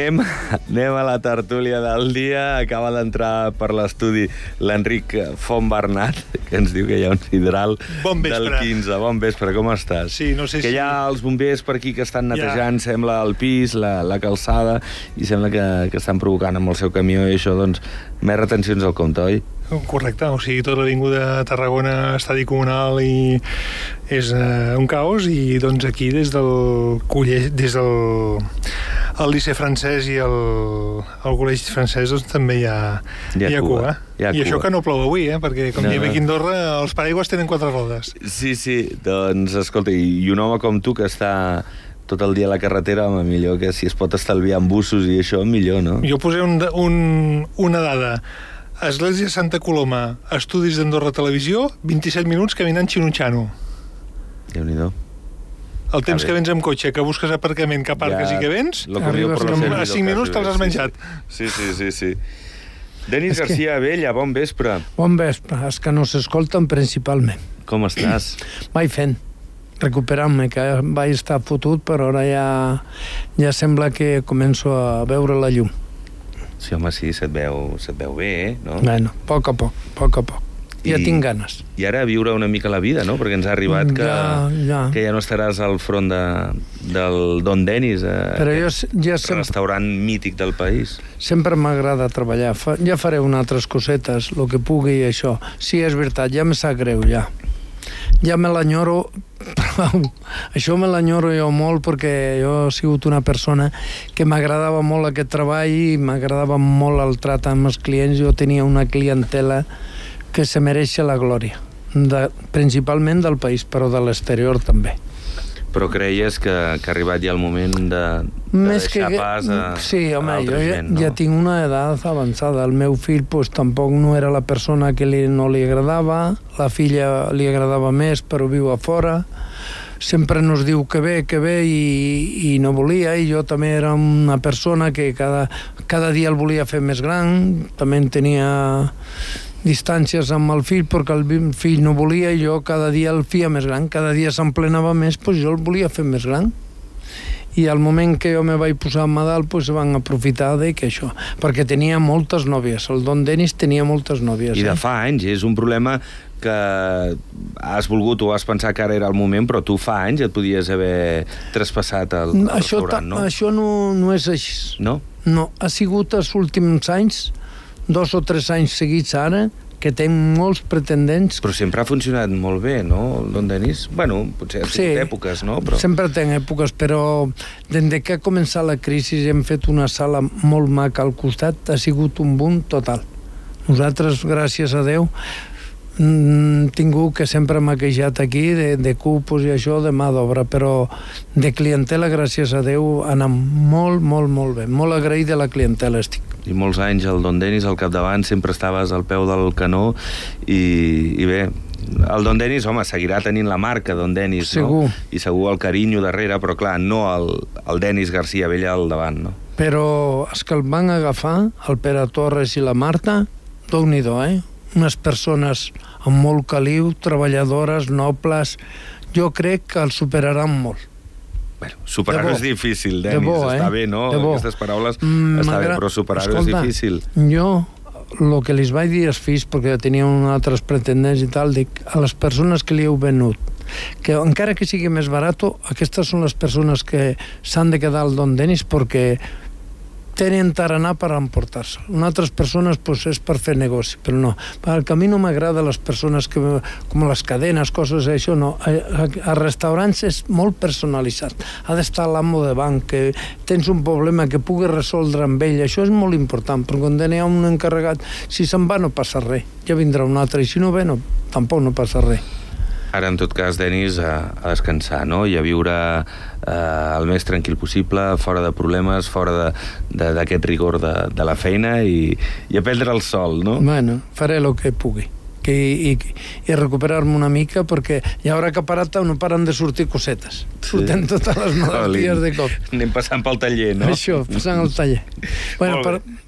Anem a la tertúlia del dia. Acaba d'entrar per l'estudi l'Enric Fontbernat, que ens diu que hi ha un sidral del 15. Bon vespre, com estàs? Sí, no sé que hi ha els bombers per aquí que estan netejant, sembla, el pis, la calçada, i sembla que estan provocant amb el seu camió i això, doncs, més retencions al compte, oi? Correcte, o sigui, tota l'avinguda de Tarragona, estadi comunal, i és un caos, i doncs aquí des del Liceu francès i el col·legi francès doncs, també hi ha cua. I això que no plou avui, perquè com diem aquí a Andorra, els paraigües tenen 4 rodes. Sí, doncs escolta, i un home com tu que està tot el dia a la carretera, home, millor que si es pot estalviar amb bussos i això, millor, no? Jo posé una dada. Església Santa Coloma, estudis d'Andorra Televisió, 27 minuts caminant xinutxano. Déu-n'hi-do. El temps que vens amb cotxe, que busques aparcament, que aparques i que vens, a 5 minuts te'ls has menjat. Sí. Denis García Abella, bon vespre. Bon vespre, és que no s'escolten principalment. Com estàs? Vaig fent, recuperant-me, que vaig estar fotut, però ara ja sembla que començo a veure la llum. Sí, home, sí, se't veu bé, no? Bueno, a poc a poc. Ja tinc ganes. I ara viure una mica la vida, no? Perquè ens ha arribat que ja no estaràs al front del Don Denis, restaurant mític del país. Sempre m'agrada treballar. Ja faré unes altres cosetes, el que pugui i això. Sí, és veritat, ja me sap greu, ja. Ja me l'enyoro, això me l'enyoro jo molt, perquè jo he sigut una persona que m'agradava molt aquest treball i m'agradava molt el tracte amb els clients. Jo tenia una clientela que se mereix la glòria, principalment del país, però de l'exterior també. Però creies que ha arribat ja el moment de deixar pas a altra gent, no? Ja tinc una edat avançada. El meu fill tampoc no era la persona que no li agradava, la filla li agradava més, però viu a fora. Sempre nos diu que ve i no volia, i jo també era una persona que cada dia el volia fer més gran, també tenia distàncies amb el fill perquè el fill no volia, i jo cada dia el feia més gran, cada dia s'emplenava més, doncs jo el volia fer més gran. I al moment que jo me vaig posar a malalt, doncs van aprofitar que això, perquè tenia moltes nòvies, el Don Denis tenia moltes nòvies. I de fa anys, és un problema que has volgut o has pensat que ara era el moment, però tu fa anys et podies haver traspassat al restaurant, no? Això no és així. No? No, ha sigut els últims anys, 2 o 3 anys seguits ara, que té molts pretendents. Però sempre ha funcionat molt bé, no, el Don Denis? Bueno, potser ha sigut èpoques, no? Però sempre té èpoques, però des que ha començat la crisi hem fet una sala molt maca al costat, ha sigut un boom total. Nosaltres, gràcies a Déu, tingut que sempre m'ha queixat aquí de cupos i això, de mà d'obra, però de clientela, gràcies a Déu, ha anat molt bé. Molt agraït de la clientela estic. I molts anys el Don Denis al capdavant, sempre estaves al peu del canó, i bé, el Don Denis, home, seguirà tenint la marca Don Denis, segur, no? I segur el carinyo darrere, però clar, no el Denis García Abella al davant, no? Però és que el van agafar, el Pere Torres i la Marta, Déu-n'hi-do, unes persones amb molt caliu, treballadores, nobles. Jo crec que el superaran molt. Bueno, superar-ho és difícil, Denis, està bé, no? Aquestes paraules està bé, però superar-ho és difícil. Jo, el que els vaig dir als fills, perquè tenien altres pretendents i tal, dic, a les persones que li heu venut, que encara que sigui més barat, aquestes són les persones que s'han de quedar al Don Denis perquè tenen tarannà per emportar-se. En altres persones és per fer negoci, però no. Perquè a mi no m'agrada les persones com les cadenes, coses això, no. A restaurants és molt personalitzat. Ha d'estar l'amo de banc, que tens un problema que puguis resoldre amb ell. Això és molt important, perquè quan hi ha un encarregat, si se'n va no passa res. Ja vindrà un altre, i si no ve, tampoc no passa res. Ara, en tot cas, Denis, a descansar, no? I a viure el més tranquil possible, fora de problemes, fora d'aquest rigor de la feina, i a prendre el sol, no? Bueno, faré el que pugui. I recuperar-me una mica, perquè ja haurà que no paren de sortir cosetes. Surten totes les malalties de cop. Anem passant pel taller, no? Això, passant al taller. Bueno,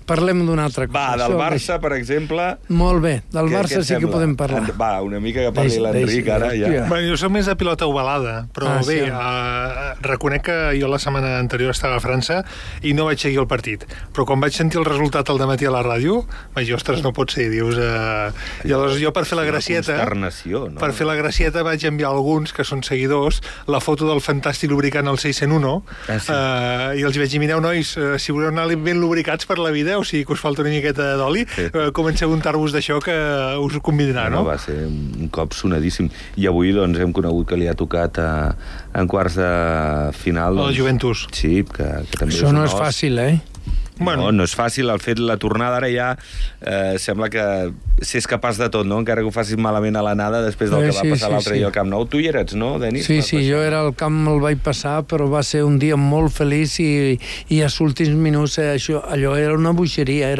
parlem d'una altra cosa. Va, del Barça, per exemple... Molt bé, del Barça sí que podem parlar. Va, una mica que parli l'Enric, ara ja. Bueno, jo soc més de pilota ovalada, però bé, reconec que jo la setmana anterior estava a França i no vaig seguir el partit. Però quan vaig sentir el resultat al dematí a la ràdio, vaig dir, ostres, no pot ser, dius... I aleshores jo, per fer la gracieta... No? Per fer la gracieta vaig enviar a alguns, que són seguidors, la foto del fantàstic lubricant al 601, i els vaig dir, mireu, nois, si voleu anar ben lubricats per la vida, o sigui que us falta una miqueta d'oli, comenceu a untar-vos d'això que us ho convidarà, no? Va ser un cop sonadíssim. I avui, doncs, hem conegut que li ha tocat en quarts de final... El Juventus. Sí, que també això no és fàcil, Bueno. No és fàcil, el fet la tornada ara ja sembla que s'és capaç de tot, no? Encara que ho facis malament a l'anada després del que va passar l'altre dia al Camp Nou. Tu hi eres, no, Denis? Sí, jo era al camp, el vaig passar, però va ser un dia molt feliç i als últims minuts allò era una boixeria,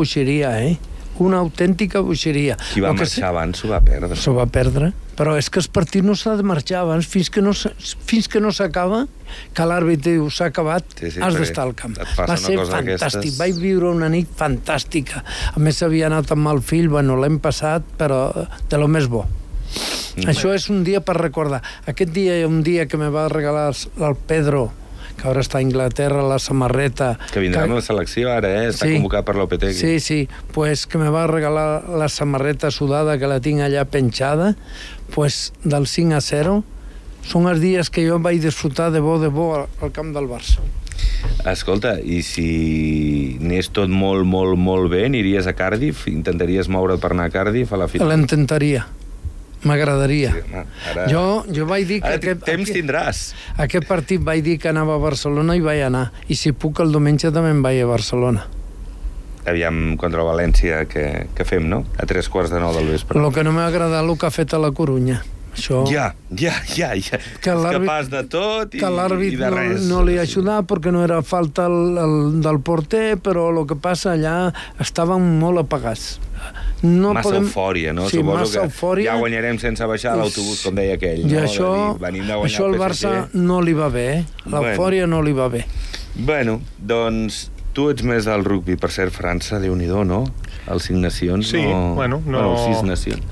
una autèntica boixeria. Qui va marxar abans s'ho va perdre. S'ho va perdre, però és que el partit no s'ha de marxar abans, fins que no s'acaba, que l'àrbitre diu s'ha acabat, has d'estar al camp. Va ser fantàstic, vaig viure una nit fantàstica. A més, havia anat amb el fill, bueno, l'hem passat, però de lo més bo. Això és un dia per recordar. Aquest dia, un dia que me va regalar el Pedro, que ara està a Anglaterra, la samarreta... Que vindrà amb la selecció ara, Està convocat per l'Opetegui. Sí, pues que me va regalar la samarreta sudada, que la tinc allà penjada, pues del 5-0, són els dies que jo vaig disfrutar de bo al camp del Barça. Escolta, i si anés tot molt, molt, molt bé, aniries a Cardiff? Intentaries moure't per anar a Cardiff a la final? L'intentaria. M'agradaria. Ara... Jo vaig dir que... Temps tindràs. Aquest partit vaig dir que anava a Barcelona i vaig anar. I si puc, el diumenge també em vaig a Barcelona. Aviam, contra el València, què fem, no? A 3:15 del vespre. El que no m'ha agradat el que ha fet a la Corunya. Això... Ja. És capaç de tot i de res. Que l'àrbit no li ha ajudat perquè no era falta del porter, però el que passa allà estaven molt apagats. Eufòria, no? Sí, suposo que eufòria. Ja guanyarem sense baixar l'autobús, com deia aquell. I això al Barça no li va bé, l'eufòria no li va bé. Bueno, doncs tu ets més del rugby, per cert, França, Déu-n'hi-do, no? Els 5 nacions, sí, no... els 6 nacions.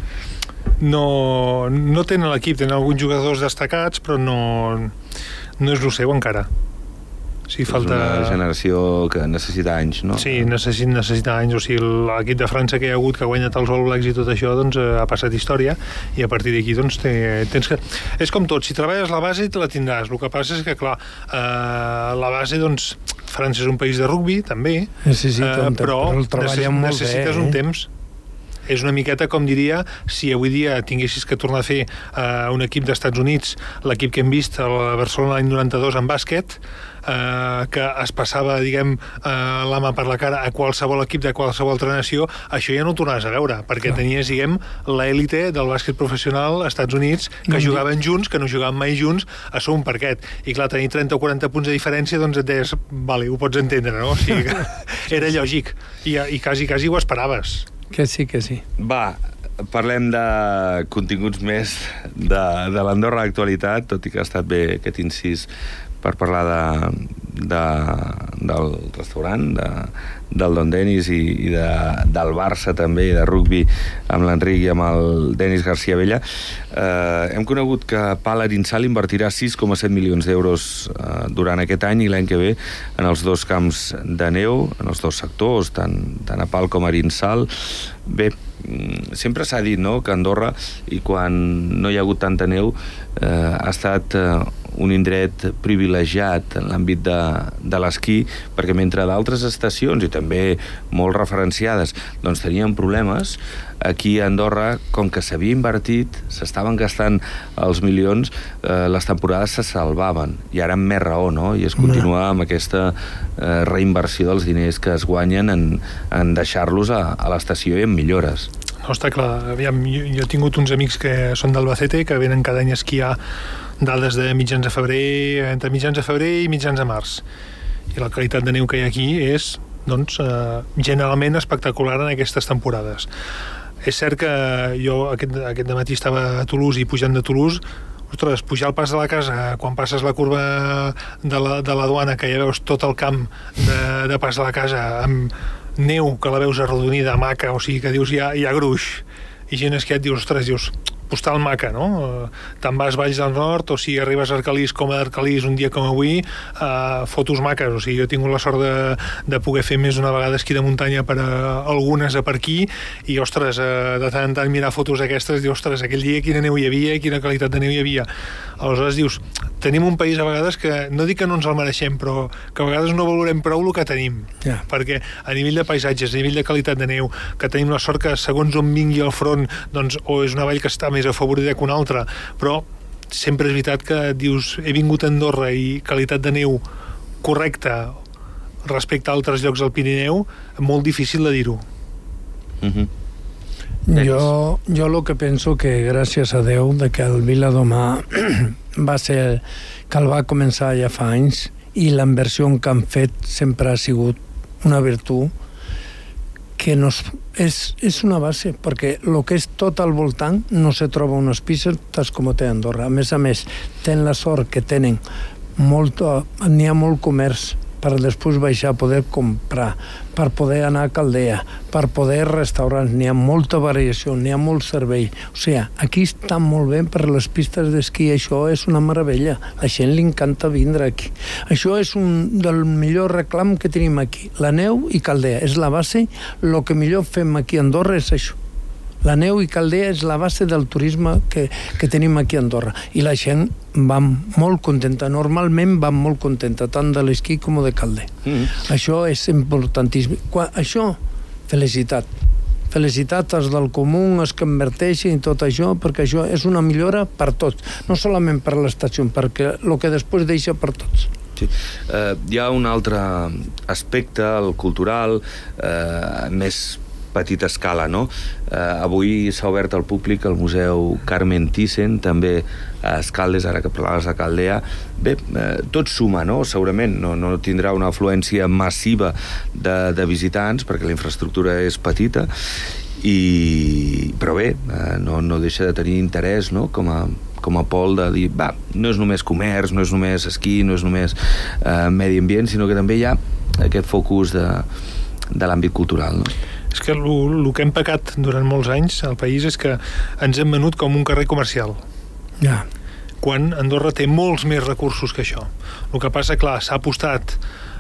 No tenen l'equip, tenen alguns jugadors destacats, però no és el seu encara. Sí, falta... És una generació que necessita anys, no? Sí, necessita anys. O sigui, l'equip de França que hi ha hagut, que ha guanyat els All Blacks i tot això, doncs ha passat història, i a partir d'aquí doncs tens que... És com tot, si treballes la base la tindràs. El que passa és que, clar, la base, doncs, França és un país de rugby, també, però necessites un temps. És una miqueta, com diria, si avui dia tinguessis que tornar a fer un equip d'Estats Units, l'equip que hem vist a Barcelona l'any 92 en bàsquet, que es passava, diguem, la mà per la cara a qualsevol equip de qualsevol altra nació, això ja no ho tornaves a veure, perquè tenies, diguem, l'élite del bàsquet professional als Estats Units, que jugaven junts, que no jugaven mai junts, a sobre un parquet. I clar, tenir 30 o 40 punts de diferència, doncs et deies, vale, ho pots entendre, no? O sigui, era lògic. I quasi ho esperaves. Que sí. Va, parlem de continguts més de l'Andorra d'actualitat, tot i que ha estat bé aquest incís per parlar del restaurant, del Don Denis i del Barça també, i de rugby amb l'Enric i amb el Denis García Vella. Hem conegut que Pal Arinsal invertirà 6,7 milions d'euros durant aquest any i l'any que ve en els 2 camps de neu, en els 2 sectors, tant a Pal com a Arinsal. Bé, sempre s'ha dit, no?, que Andorra, i quan no hi ha hagut tanta neu, ha estat un indret privilegiat en l'àmbit de l'esquí, perquè mentre d'altres estacions, i també molt referenciades, doncs tenien problemes, aquí a Andorra, com que s'havia invertit, s'estaven gastant els milions, les temporades se salvaven, i ara amb més raó, no? I es continua amb aquesta reinversió dels diners que es guanyen en deixar-los a l'estació i en millores. No, està clar. Aviam, jo he tingut uns amics que són d'Albacete, que venen cada any a esquiar dades de mitjans de febrer, entre mitjans de febrer i mitjans de març. I la qualitat de neu que hi ha aquí és, doncs, generalment espectacular en aquestes temporades. És cert que jo aquest dematí estava a Toulouse i pujant de Toulouse, ostres, pujar al pas de la casa, quan passes la curva de la duana, que ja veus tot el camp de pas de la casa amb neu que la veus arrodonida, maca, o sigui que dius hi ha gruix, i gent és que et dius, ostres, postal maca, no? Te'n vas Valls del Nord, o si arribes a Arcalís, Coma d'Arcalís, un dia com avui, fotos maques, o sigui, jo he tingut la sort de poder fer més d'una vegada esquí de muntanya per algunes per aquí, i, ostres, de tant en tant mirar fotos d'aquestes, dius, ostres, aquell dia quina neu hi havia, quina qualitat de neu hi havia. Aleshores dius, tenim un país a vegades que, no dic que no ens el mereixem, però que a vegades no valorem prou el que tenim, perquè a nivell de paisatges, a nivell de qualitat de neu, que tenim la sort que segons on vingui el front, doncs, o és una vall que està més afavorida que una altra, però sempre és veritat que dius, he vingut a Andorra i qualitat de neu correcta respecte a altres llocs del Pirineu, molt difícil de dir-ho. Jo el que penso que gràcies a Déu de que el Viladomà va ser que el va començar ja fa anys i la inversió que han fet sempre ha sigut una virtut que és una base, perquè el que és tot al voltant no se troba unes pistes com té Andorra. A més, tenen la sort que tenen n'hi ha molt comerç per després baixar a poder comprar, per poder anar a Caldea, per poder restaurants, n'hi ha molta variació, n'hi ha molt servei. O sigui, aquí està molt bé per les pistes d'esquí, això és una meravella. A la gent li encanta vindre aquí. Això és un del millor reclam que tenim aquí. La neu i Caldea és la base, el que millor fem aquí a Andorra és això. La neu i Caldea és la base del turisme que tenim aquí a Andorra. I la gent va molt contenta. Normalment va molt contenta, tant de l'esquí com de Caldea. Això és importantíssim. Això, felicitat. Felicitat als del comú, els que inverteixen i tot això, perquè això és una millora per tots. No solament per l'estació, perquè el que després deixa per tots. Sí. Hi ha un altre aspecte, el cultural, més petita escala, no? Avui s'ha obert al públic el Museu Carmen Thyssen, també a Escaldes, ara que parlaves de Caldea. Bé, tot suma, no? Segurament no tindrà una afluència massiva de visitants, perquè la infraestructura és petita, però bé, no deixa de tenir interès, no? Com a pol de dir, no és només comerç, no és només esquí, no és només medi ambient, sinó que també hi ha aquest focus de l'àmbit cultural, no? És que el que hem pecat durant molts anys al país és que ens hem venut com un carrer comercial. Quan Andorra té molts més recursos que això. El que passa, clar, s'ha apostat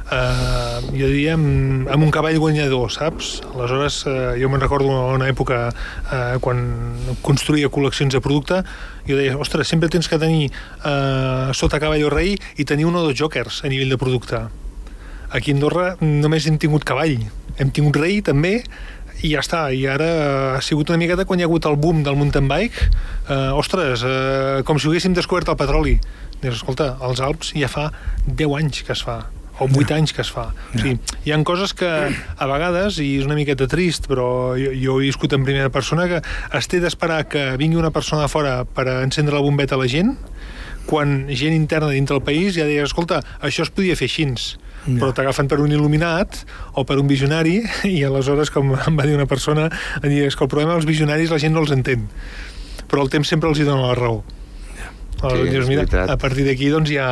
jo diria amb un cavall guanyador, saps? Aleshores, jo me'n recordo una època quan construïa col·leccions de producte, jo deia, ostres, sempre tens que tenir sota cavall o rei i tenir un o dos jokers a nivell de producte. Aquí a Andorra només hem tingut cavall, hem tingut rei també, i ja està. I ara ha sigut una miqueta quan hi ha hagut el boom del mountain bike, com si haguéssim descobert el petroli. Dius, escolta, als Alps ja fa 10 anys que es fa, o 8 anys que es fa. O sigui, hi ha coses que a vegades, i és una miqueta trist, però jo he viscut en primera persona, que es té d'esperar que vingui una persona de fora per encendre la bombeta a la gent, quan gent interna dintre del país ja deia, escolta, això es podia fer així, però t'agafen per un il·luminat o per un visionari, i aleshores, com em va dir una persona, em deia, és que el problema dels visionaris la gent no els entén, però el temps sempre els hi dona la raó. Aleshores dius, mira, a partir d'aquí doncs ja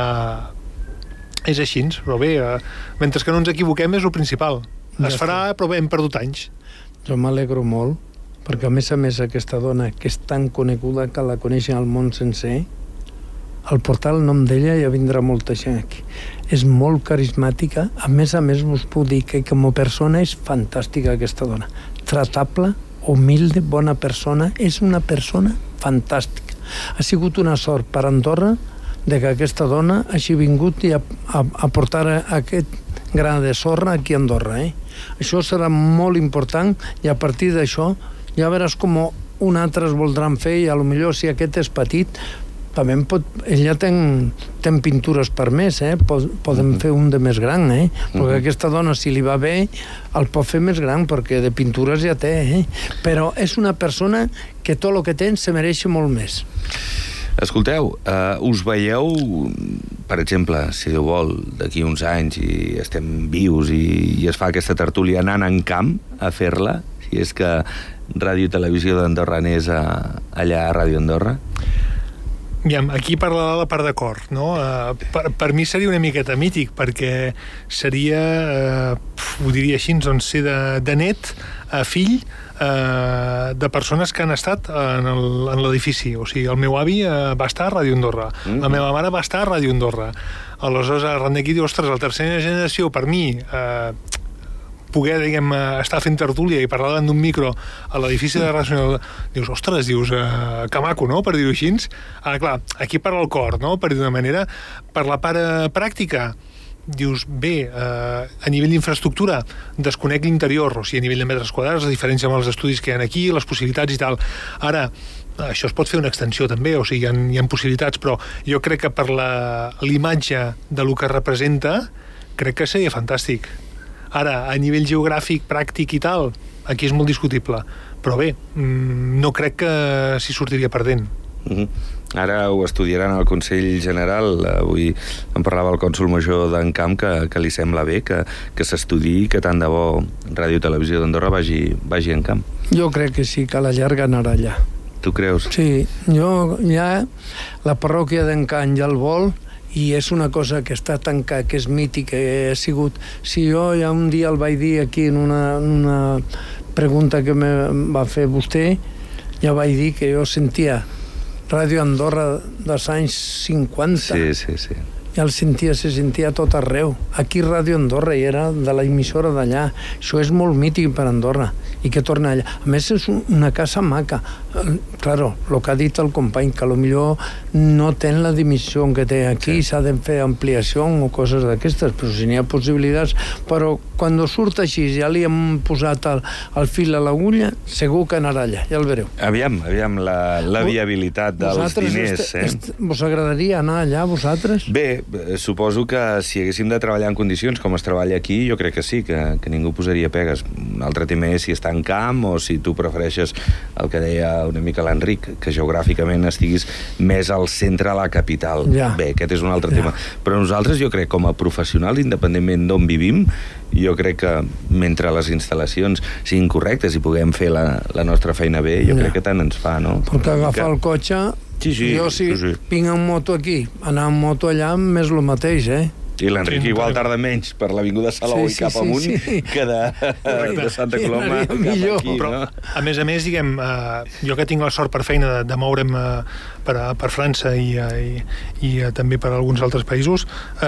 és així, però bé, mentre que no ens equivoquem és el principal. Es farà, però bé, hem perdut anys. Jo m'alegro molt, perquè a més aquesta dona que és tan coneguda que la coneixen al món sencer, al portar el nom d'ella ja vindrà molta gent aquí. És molt carismàtica, a més us puc dir que com a persona és fantàstica aquesta dona. Tratable, humilde, bona persona, és una persona fantàstica. Ha sigut una sort per Andorra de que aquesta dona hagi vingut i a portar aquest gra de sorra aquí a Andorra. Això serà molt important i a partir d'això ja veuràs com un altre es voldran fer i potser si aquest és petit també ella té pintures per més, podem fer un de més gran, perquè aquesta dona, si li va bé, el pot fer més gran, perquè de pintures ja té, però és una persona que tot el que té se mereix molt més. Escolteu, us veieu, per exemple, si Déu vol, d'aquí uns anys i estem vius i es fa aquesta tertúlia anant en camp a fer-la, si és que Ràdio i Televisió d'Andorra anés allà a Ràdio Andorra? Aquí parla la part d'acord, no? Per mi seria una miqueta mític, perquè seria, ho diria així, doncs ser de net a fill de persones que han estat en l'edifici. O sigui, el meu avi va estar a Ràdio Andorra, la meva mare va estar a Ràdio Andorra. Aleshores, arran d'aquí, diu, ostres, la tercera generació, per mi, poder, diguem, estar fent tertúlia i parlar davant d'un micro a l'edifici de Racional, dius, ostres, que maco, no?, per dir-ho així. Ara, clar, aquí parla el cor, no?, per dir d'una manera. Per la part pràctica, dius, bé, a nivell d'infraestructura desconec l'interior, o sigui, a nivell de metres quadrats, la diferència amb els estudis que hi ha aquí, les possibilitats i tal. Ara, això es pot fer una extensió també, o sigui, hi ha possibilitats, però jo crec que per l'imatge de lo que representa, crec que seria fantàstic. Ara, a nivell geogràfic, pràctic i tal, aquí és molt discutible. Però bé, no crec que s'hi sortiria perdent. Ara ho estudiaran al Consell General. Avui em parlava el cònsol major d'Encamp que li sembla bé que s'estudiï, que tant de bo Ràdio i Televisió d'Andorra vagi en camp. Jo crec que sí, que a la llarga anarà allà. Tu creus? Sí, jo ja la parròquia d'Encamp ja el vol, i és una cosa que està tancada, que és mítica, que ha sigut... Si jo ja un dia el vaig dir aquí en una pregunta que me va fer vostè, ja vaig dir que jo sentia Ràdio Andorra dels anys 50. Sí. Ja el sentia, se sentia a tot arreu. Aquí Ràdio Andorra, i era de la emissora d'allà. Això és molt mític per Andorra, i que torna allà. A més, és una casa maca. Claro, el que ha dit el company, que potser no té la dimensió que té aquí, s'ha de fer ampliació o coses d'aquestes, però si n'hi ha possibilitats. Però quan surt així, ja li hem posat el fil a l'agulla, segur que anarà allà, ja el veureu. Aviam la viabilitat dels diners. Vos agradaria anar allà, vosaltres? Bé, suposo que si haguéssim de treballar en condicions com es treballa aquí, jo crec que sí, que ningú posaria pegues. Un altre tema és si està en camp o si tu prefereixes el que deia una mica l'Enric, que geogràficament estiguis més al centre, a la capital. Ja. Bé, aquest és un altre tema. Però nosaltres, jo crec, com a professionals, independentment d'on vivim, jo crec que mentre les instal·lacions siguin correctes i puguem fer la nostra feina bé, jo crec que tant ens fa, no? Perquè agafar el cotxe... Sí. Jo, si vinc en moto aquí, anar en moto allà, més el mateix, I l'Enric igual tarda menys per l'Avinguda Salou i cap amunt que de Santa Coloma cap aquí, però, no? A més, diguem, jo que tinc la sort per feina de moure'm per França i també per alguns altres països,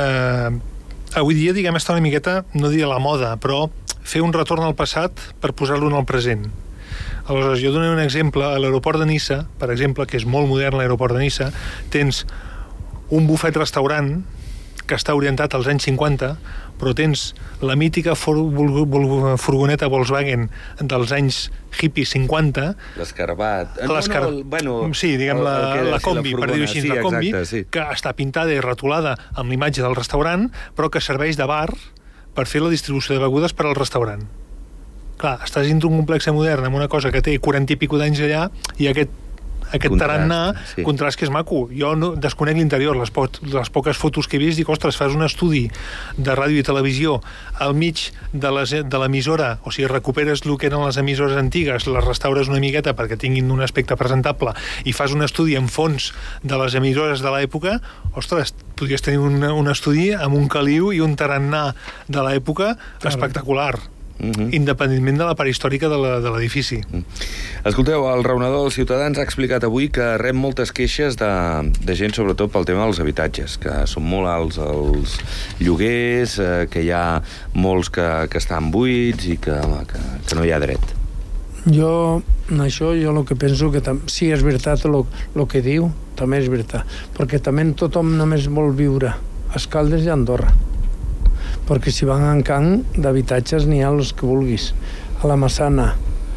avui dia, diguem, està una miqueta, no diré la moda, però fer un retorn al passat per posar-lo en el present. Aleshores, jo donaré un exemple. A l'aeroport de Niça, per exemple, que és molt modern l'aeroport de Niça, tens un bufet-restaurant que està orientat als anys 50, però tens la mítica furgoneta Volkswagen dels anys hippie 50. L'escarbat. Sí, diguem, la combi, per dir-ho així, la combi, que està pintada i retolada amb l'imatge del restaurant, però que serveix de bar per fer la distribució de begudes per al restaurant. Clar, estàs dintre un complex modern amb una cosa que té 40 i pico d'anys allà, i aquest tarannà, contrast que és maco. Jo desconec l'interior, les poques fotos que he vist, dic, ostres, fas un estudi de ràdio i televisió al mig de l'emissora, o sigui, recuperes el que eren les emissores antigues, les restaures una miqueta perquè tinguin un aspecte presentable, i fas un estudi en fons de les emissores de l'època, ostres, podries tenir un estudi amb un caliu i un tarannà de l'època espectacular. Independentment de la part històrica de l'edifici. Escolteu, el raonador dels ciutadans ha explicat avui que rep moltes queixes de gent, sobretot pel tema dels habitatges, que són molt alts els lloguers, que hi ha molts que estan buits i que no hi ha dret. Jo el que penso que sí, és veritat el que diu, també és veritat, perquè també tothom només vol viure a Escaldes i a Andorra, perquè si van en camp d'habitatges n'hi ha els que vulguis, a la Massana,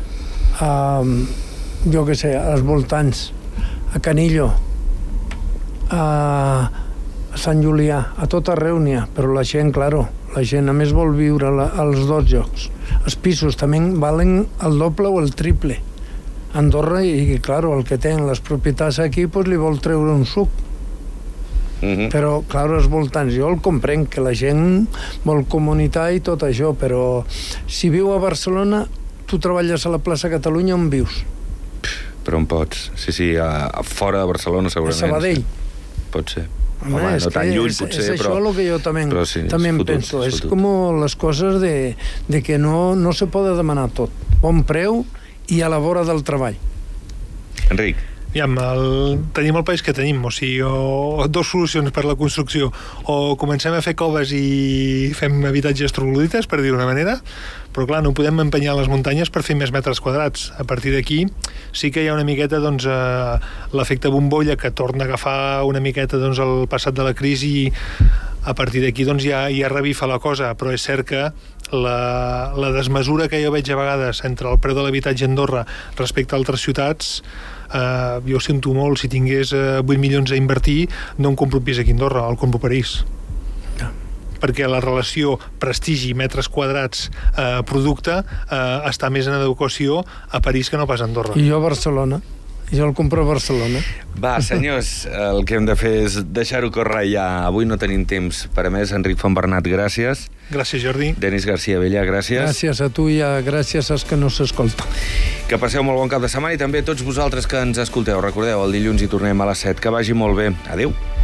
jo què sé, als voltants, a Canillo, a Sant Julià, a tot arreu n'hi ha, però la gent, la gent a més vol viure als dos llocs. Els pisos també valen el doble o el triple. Andorra, i el que tenen les propietats aquí, li vol treure un suc. Però, els voltants, jo el comprenc, que la gent vol comunitat i tot això, però si viu a Barcelona, tu treballes a la plaça Catalunya, on vius? per on pots. Sí, fora de Barcelona, segurament. A Sabadell. Pot ser. Home, no tan lluny, potser, és això el que jo també penso. És com les coses de que no se pot demanar tot. Bon preu i a la vora del treball. Enric. Tenim el país que tenim, o sigui, dos solucions per la construcció: o comencem a fer coves i fem habitatges troglodites, per dir-ho d'una manera, però clar, no podem empenyar les muntanyes per fer més metres quadrats. A partir d'aquí sí que hi ha una miqueta l'efecte bombolla, que torna a agafar una miqueta el passat de la crisi. A partir d'aquí ja revifa la cosa, però és cert que la desmesura que jo veig a vegades entre el preu de l'habitatge a Andorra respecte a altres ciutats, jo sento molt. Si tingués 8 milions a invertir, no em compro un pis aquí a Andorra, el compro a París. Perquè la relació prestigi, metres quadrats, producte, està més en adequació a París que no pas a Andorra. I jo a Barcelona. Jo el compro a Barcelona. Va, senyors, el que hem de fer és deixar-ho córrer ja. Avui no tenim temps per a més. Enric Fontbernat, gràcies. Gràcies, Jordi. Denis García Vella, gràcies. Gràcies a tu i gràcies als que no s'escolten. Que passeu molt bon cap de setmana, i també a tots vosaltres que ens escolteu. Recordeu, el dilluns hi tornem a les 7. Que vagi molt bé. Adéu.